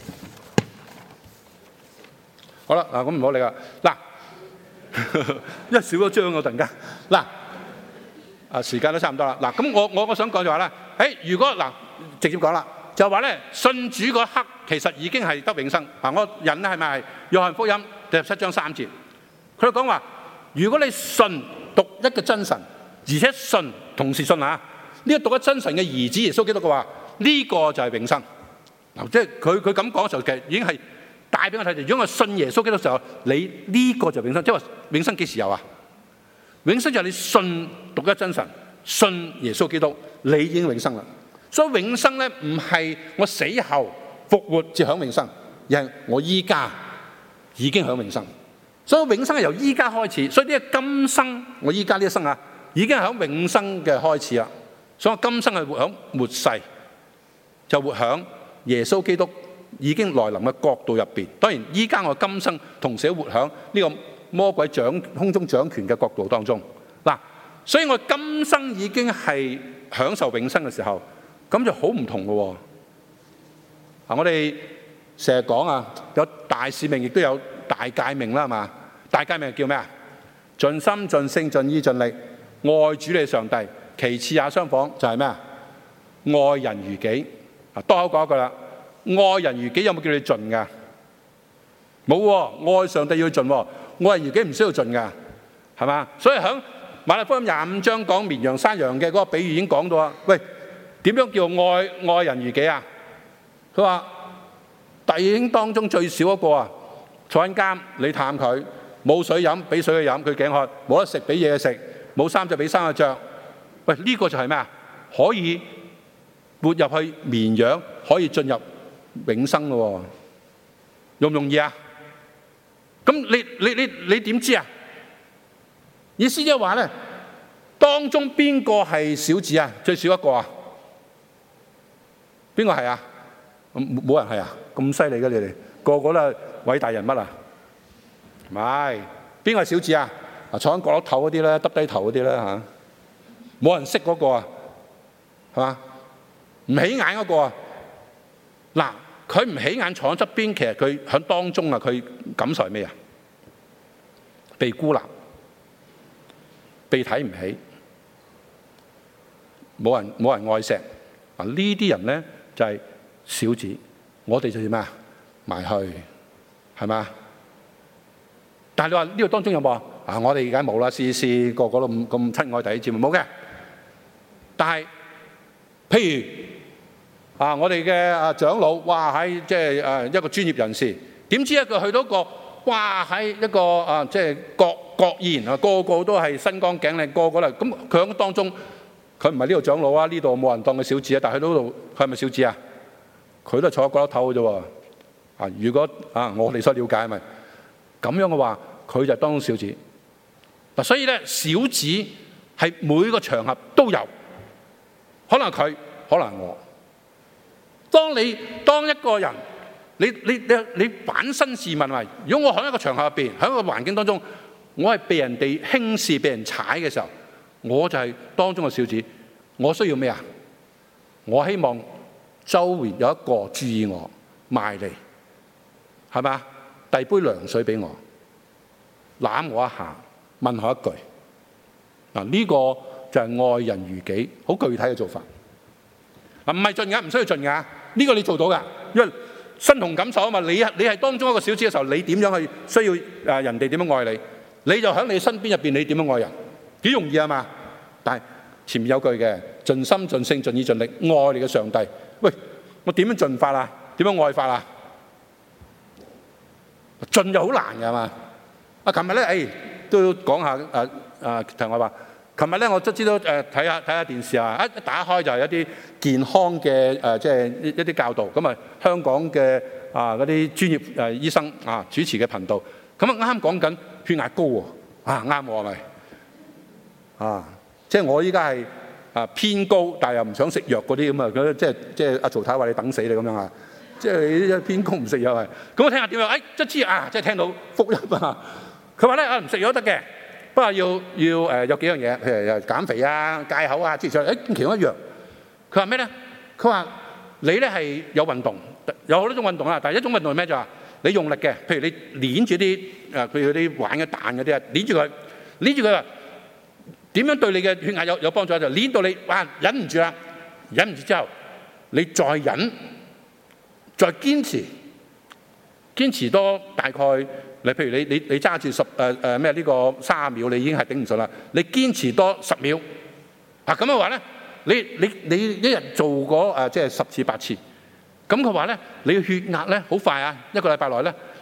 好啦，嗱咁唔好理啦。嗱，因為少咗張我突然間。嗱，啊時間都差唔多啦。嗱，咁我我我想講就話咧，誒如果嗱直接講啦，就話咧信主嗰刻其實已經係得永生。嗱，我引咧係咪係約翰福音第十七章三節？佢講話，如果你信獨一嘅真神，而且信同時信啊，呢個獨一真神嘅兒子耶穌基督嘅話，呢個就係永生。嗱，即係佢佢咁講嘅時候，其實已經係帶帶俾我睇就，如果我信耶穌基督嘅時候，你呢個就永生。即係話永生幾時有啊？永生就係你信獨一真神，信耶穌基督，你已經永生啦。所以永生咧唔係我死後復活至享永生，而係我依家已經享永生。所以永生係由依家開始。所以呢個今生，我依家呢一生啊，已經係響永生嘅開始啦。所以我今生係活響末世，就活響耶穌基督已經來臨嘅國度入邊。當然依家我今生同時活響呢個魔鬼掌空中掌權嘅國度當中。嗱，所以我今生已經係享受永生嘅時候，咁就好唔同嘅喎。啊，我哋成日講啊，有大使命，亦都有大誡命啦，係嘛？大誡命叫咩啊？盡心、盡性、盡意、盡力愛主你上帝，其次也相仿，就係咩啊？愛人如己。啊，多口講一句啦，愛人如己有冇叫你盡㗎？冇喎，愛上帝要盡喎，愛人如己唔需要盡㗎，係嘛？所以喺馬太福音廿五章講綿羊山羊嘅嗰個比喻已經講到啊。喂，點樣叫愛愛人如己啊？佢話弟兄當中最少一個啊，坐緊監，你探佢，冇水飲，俾水佢飲，佢頸渴，冇得食，俾嘢佢食，冇衫就俾衫佢着。喂，呢個就係咩啊？可以活入去綿羊，可以進入永生咯，容唔容易啊？咁你你你你點知啊？意思即係話咧，當中邊個係小子啊？最少一個啊？邊個係啊？冇人係啊？咁犀利嘅你哋，個個都係偉大人物啊？唔係，邊個係小子啊？啊，坐喺角落頭嗰啲咧，耷低頭嗰啲咧嚇，冇人識嗰個啊，係嘛？唔起眼嗰個啊？嗱，佢唔起眼坐喺側邊，其實佢喺當中啊，佢感受係咩啊？被孤立，被睇唔起，冇人冇人愛錫啊！呢啲人咧就係小子，我哋就要咩啊？埋去，係嘛？但係你話呢個當中有冇啊？啊，我哋而家冇啦，試試個個都咁咁親愛弟兄姊妹冇嘅。但係譬如啊，我哋嘅啊長老，哇喺即係誒一個專業人士，點知一個去到一個哇喺一個啊即係國國宴啊，個個都係身光頸靚，個個咧咁佢喺當中，佢唔係呢度長老啊，呢度冇人當佢小子啊，但係去到度佢係咪小子啊？佢都係坐喺角落頭嘅啫喎。啊，如果啊我哋所了解咪咁樣嘅話，佢就當小子。嗱，所以咧小子係每個場合都有，可能佢，可能我。當你當一個人，你你你你反身試問話，如果我喺一個場合入邊，喺一個環境當中，我係被人哋輕視、被人踩嘅時候，我就係當中嘅小子。我需要咩啊？我希望周圍有一個注意我，埋嚟，係嘛？遞杯涼水俾我，攬我一下，問我一句。嗱，呢個就係愛人如己，好具體嘅做法。嗱，唔係盡㗎，唔需要盡㗎。呢個你做到㗎，因為身同感受啊嘛。你你係當中一個小子嘅時候，你點樣去需要誒人哋點樣愛你？你就喺你身邊入邊，你點樣愛人？幾容易啊嘛！但係前面有句嘅，盡心盡性盡意盡力愛你嘅上帝。喂，我點樣盡法啊？點樣愛法啊？盡就好難㗎嘛。啊，琴日咧，誒都要講下誒誒同我話。琴日咧，我都知道誒睇下睇下電視啊，一打開就係一啲健康嘅誒，即係一啲教導。咁啊，香港嘅啊嗰啲專業誒醫生啊主持嘅頻道，咁啊啱講緊血壓高喎，啊啱喎係咪？啊，即係我依家係啊偏高，但係又唔想食藥嗰啲咁啊，即係即係阿曹太話你等死你咁樣啊，即係你偏高唔食藥係。咁我聽下點樣？誒一知啊，即係聽到福音啊，佢話咧啊唔食藥都得嘅。不過要要誒有幾樣嘢，譬如又減肥啊、戒口啊，之類誒其中一樣。佢話咩咧？佢話你咧係有運動，有好多種運動啊。但係一種運動係咩？就話你用力嘅，譬如你捏住啲誒，譬如啲玩嘅彈嗰啲啊，捏住佢，捏住佢話點樣對你嘅血壓有有幫助？就捏到你哇忍唔住啦，忍唔住之後你再忍，再堅持，堅持多大概。你譬如你你你揸住十誒誒咩呢個三十秒，你已經係頂唔順啦。你堅持多十秒，啊咁嘅話咧，你你你一日做過誒即係十次八次，咁嘅話咧，你嘅血壓咧好快啊，一個禮拜內咧，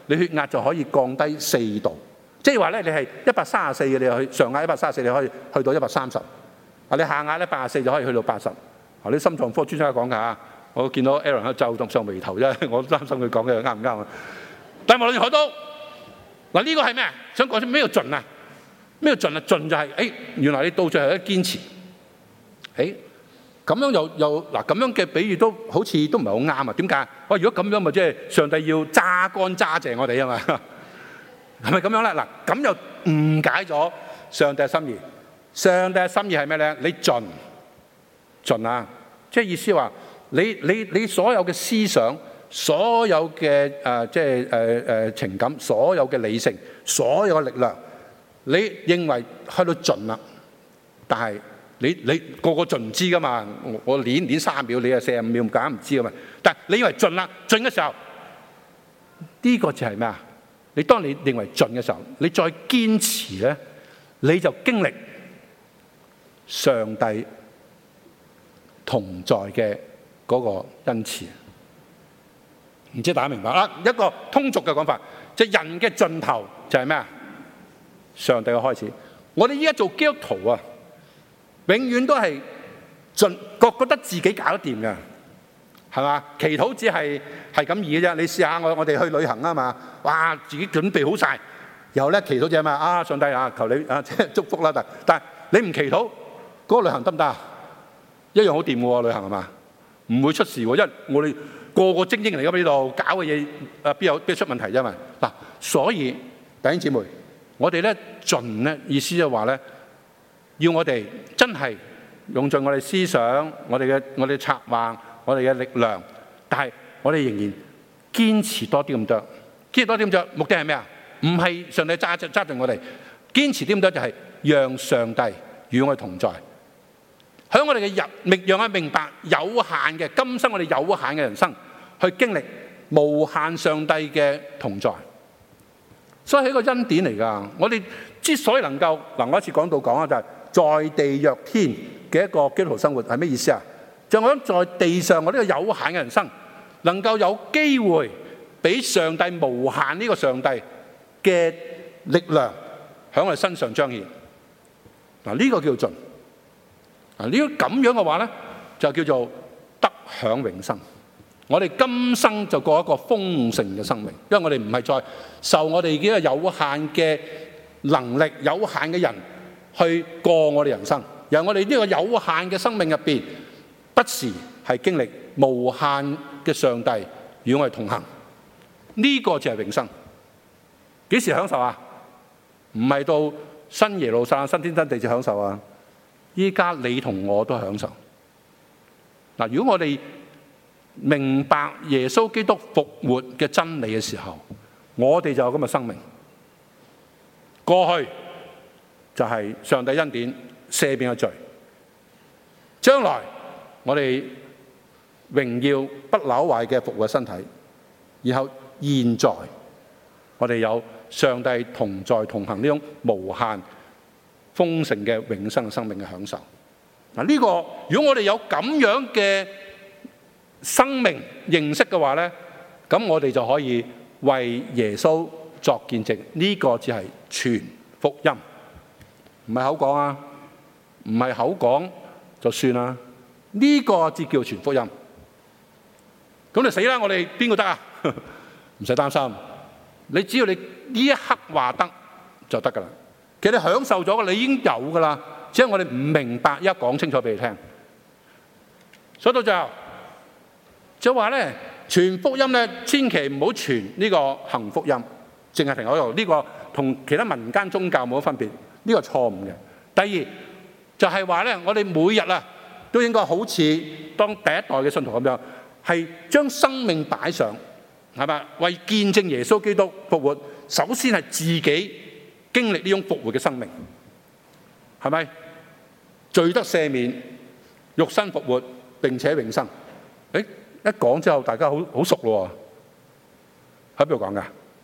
你血壓就可以降低四度。即係話咧，你係一百三十四嘅，你去上壓一百三十四，你可以去到一百三十。啊，你下壓咧八十四就可以去到八十。啊，啲心臟科專家講㗎嚇，我見到 Aaron 喺度皺上眉頭啫，我都擔心佢講嘅啱唔啱啊？但係無論如何都嗱，呢個係咩啊？想講出咩叫盡啊？咩叫盡啊？盡就係、是、誒，原來你到最後一堅持。誒，咁樣又又嗱咁樣嘅比喻都好似都唔係好啱啊？點解？哇！如果咁樣咪即係上帝要揸乾揸淨我哋啊嘛？係咪咁樣咧？嗱，咁又誤解咗上帝嘅心意。上帝嘅心意係咩咧？你盡盡啊！即係意思話，你你你所有嘅思想、所有嘅誒即係誒誒情感、所有嘅理性、所有嘅力量，你認為去到盡啦，但係你你個個盡唔知噶嘛？我我練練三秒，你係四十五秒，唔揀唔知噶嘛？但係你以為盡啦，盡嘅時候，呢個就係咩啊？你當你認為盡嘅時候，你再堅持咧，你就經歷上帝同在嘅嗰個恩賜。唔知大家明白啦？一個通俗嘅講法，即係人嘅盡頭就係咩啊？上帝嘅開始。我哋依家做基督徒啊，永遠都係盡覺覺得自己搞得掂嘅。係嘛？祈禱只係係咁易嘅啫。你試下我我哋去旅行啊嘛，哇！自己準備好晒，然後咧祈禱就係嘛啊！上帝啊，求你啊，即係祝福啦。但但係你唔祈禱，嗰個旅行得唔得啊？一樣好掂嘅喎，旅行係嘛？唔會出事喎，因為我哋個個精英嚟㗎呢度搞嘅嘢啊，邊有邊出問題啫嘛？嗱，所以弟兄姊妹，我哋咧盡咧意思就係話咧，要我哋真係用盡我哋思想、我哋嘅我哋策劃。我哋嘅力量，但係我哋仍然堅持多啲咁多，堅持多啲咁多，目的係咩啊？唔係上帝揸揸住我哋，堅持啲咁多就係讓上帝與我哋同在，喺我哋嘅人明讓我明白有限嘅今生我哋有限嘅人生，去經歷無限上帝嘅同在，所以係一個恩典嚟㗎。我哋之所以能夠嗱，我一次講到講啊，就係在地若天嘅一個基督徒生活係咩意思啊？就我諗在地上我呢個有限嘅人生，能夠有機會俾上帝無限呢個上帝嘅力量喺我哋身上彰顯。嗱，呢個叫做盡。嗱，呢個咁樣嘅話咧，就叫做得享永生。我哋今生就過一個豐盛嘅生命，因為我哋唔係再受我哋呢個有限嘅能力、有限嘅人去過我哋人生，由我哋呢個有限嘅生命入邊。不時係經歷無限嘅上帝與我哋同行，呢、這個就係永生。幾時享受啊？唔係到新耶路撒冷新天新地就享受啊！依家你同我都享受。嗱，如果我哋明白耶穌基督復活嘅真理嘅時候，我哋就有咁嘅生命。過去就係上帝恩典赦免嘅罪，將來。我哋榮耀不朽壞嘅復活身體，然後現在我哋有上帝同在同行呢種無限豐盛嘅永生嘅生命嘅享受。嗱，呢個如果我哋有咁樣嘅生命認識嘅話咧，咁我哋就可以為耶穌作見證。呢個只係全福音，唔係口講啊，唔係口講就算啦。呢、這個至叫全福音，咁你死啦！我哋邊個得啊？唔使擔心，你只要你呢一刻話得就得噶啦。其實你享受咗嘅，你已經有噶啦，只係我哋唔明白，而家講清楚俾你聽。所以到最後就話咧，傳福音咧，千祈唔好傳呢個行福音，淨係停喺度。呢、這個同其他民間宗教冇乜分別，呢、這個錯誤嘅。第二就係話咧，我哋每日啊，都應該好似當第一代嘅信徒咁樣，係將生命擺上，係咪？為見證耶穌基督復活，首先係自己經歷呢種復活嘅生命，係咪？罪得赦免，肉身復活並且永生。誒，一講之後，大家好好熟咯喎，喺邊度講㗎？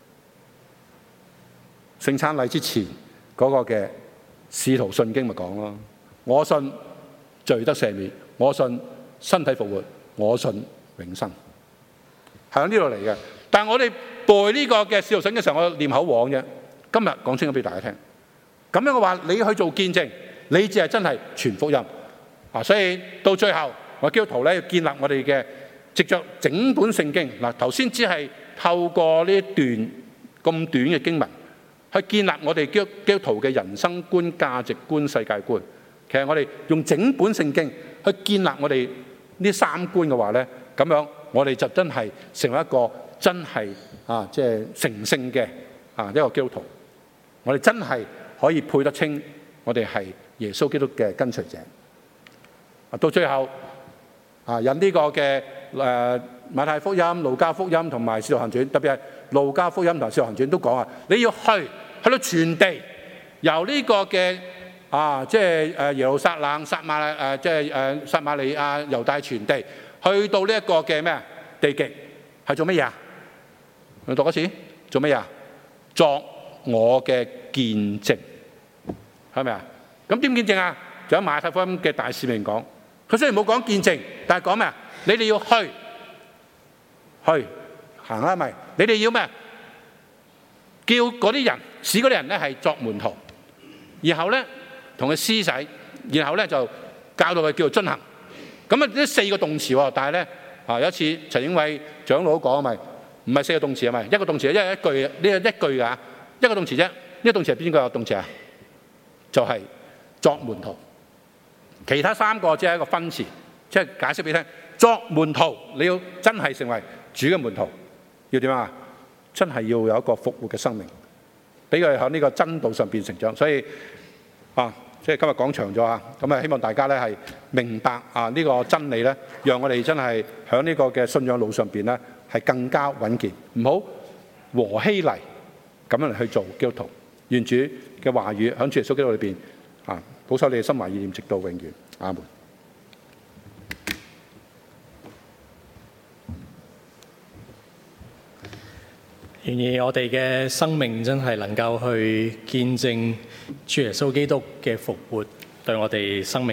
聖餐禮之前嗰個嘅使徒信經咪講咯，我信。罪得赦免，我信身體復活，我信永生，係喺呢度嚟嘅。但係我哋背呢個嘅使徒信嘅時候，我念口簧啫。今日講清楚俾大家聽。咁樣嘅話，你去做見證，你只係真係傳福音啊！所以到最後，我基督徒咧要建立我哋嘅藉着整本聖經嗱，頭先只係透過呢一段咁短嘅經文，去建立我哋基督基督徒嘅人生觀、價值觀、世界觀。其實我哋用整本聖經去建立我哋呢三觀嘅話咧，咁樣我哋就真係成為一個真係啊，即係成聖嘅啊一個基督徒。我哋真係可以配得稱我哋係耶穌基督嘅跟隨者。到最後啊，引呢個嘅誒馬太福音、路加福音同埋使徒行傳，特別係路加福音同埋使徒行傳都講啊，你要去去到全地，由呢個嘅啊即係誒耶路撒冷、撒瑪誒即係誒撒瑪利亞、猶大全地，去到呢一個嘅咩地極，係做乜嘢啊？我讀一次，做乜嘢啊？作我嘅見證，係咪啊？咁點見證啊？就喺馬太福音嘅大使命講，佢雖然冇講見證，但係講咩啊？你哋要去，去行啦，咪你哋要咩？叫嗰啲人，使嗰啲人咧係作門徒，然後咧同佢施洗，然後咧就教導佢叫做遵行。咁啊呢四個動詞喎，但係咧啊有一次陳英偉長老講咪唔係四個動詞啊咪，一個動詞，因為一句呢個一句㗎，一個動詞啫。呢個動詞係邊個動詞啊？就係作門徒。其他三個只係一個分詞，即係解釋俾你聽。作門徒，你要真係成為主嘅門徒，要點啊？真係要有一個復活嘅生命，俾佢喺呢個真道上邊成長。所以啊，即係今日講長咗啊，咁啊希望大家咧係明白啊呢個真理咧，讓我哋真係喺呢個嘅信仰路上邊咧係更加穩健，唔好和稀泥咁樣嚟去做基督徒。願主嘅話語喺主耶穌基督裏邊啊，保守你嘅心懷意念，直到永遠。阿門。 願意我哋嘅生命真係能夠去見證主耶穌基督嘅復活對我哋生命